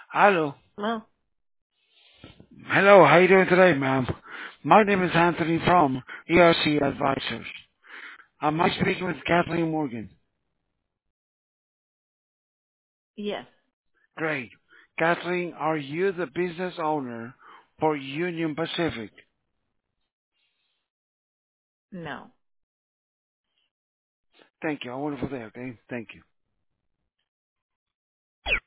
Hello. Well, Hello, how you doing today, ma'am? My name is Anthony from ERC Advisors. Am I speaking with Kathleen Morgan? yes. Great. Kathleen, are you the business owner for Union Pacific? No. Thank you. I want to for that, okay? Thank you.